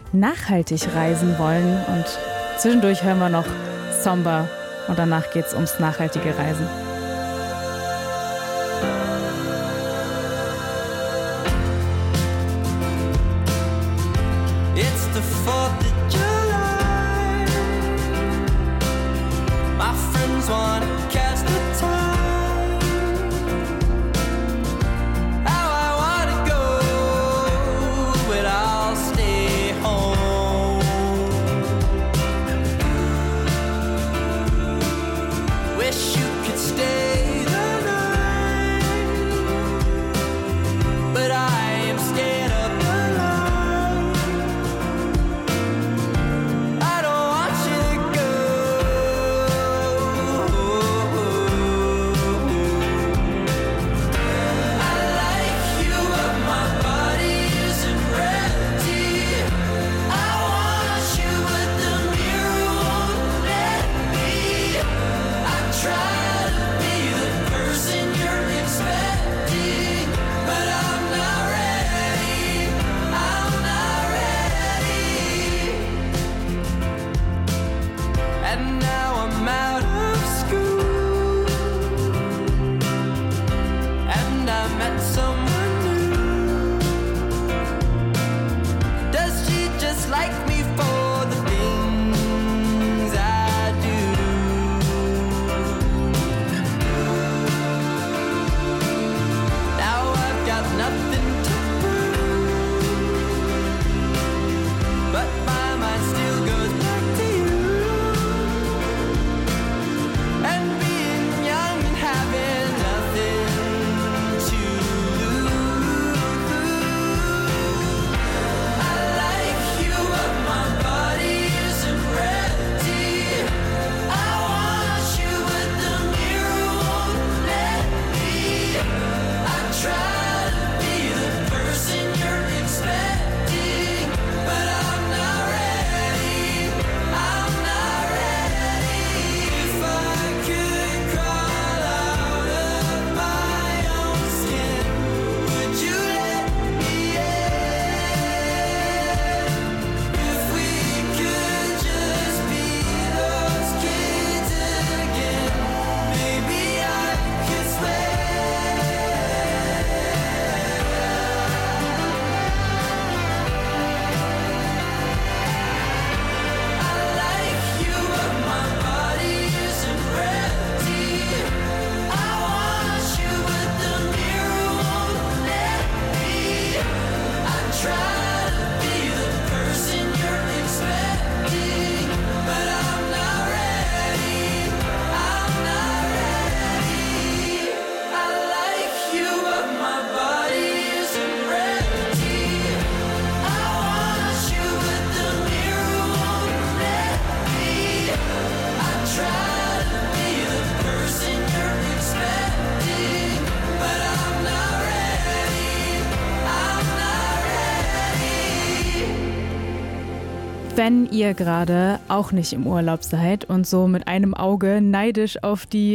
nachhaltig reisen wollen. Und zwischendurch hören wir noch Somber und danach geht's ums nachhaltige Reisen. It's the 4th of July. My friends wanna catch the time. How I wanna go, but I'll stay home. Wish you could stay the night, but I am scared of the light. I don't want you to go. I like you, but my body isn't ready. I want you, but the mirror won't let me. I try to be the person you're expecting, but I'm not ready. I'm not ready. And now I'm out of school, and I met someone new. Does she just like me for the things I do? Now I've got nothing to prove, but my mind still goes back to you. And being young and having nothing to lose. I like you, but my body isn't ready. I want you, but the mirror won't let me. I try to be the person you're expecting, but I'm not ready. I'm not ready. If I could crawl out of my own skin, would you let me in? If we could just be those kids again, maybe I could swear. I like you, but my body isn't ready. I want you, but the mirror won't let me. I try to be the person you're expecting, but I'm not ready. I'm not ready. I like you, but my body isn't ready. I want you, but the mirror won't let me. I try to be the person you're expecting, but I'm not ready. I'm not ready. Wenn ihr gerade auch nicht im Urlaub seid und so mit einem Auge neidisch auf die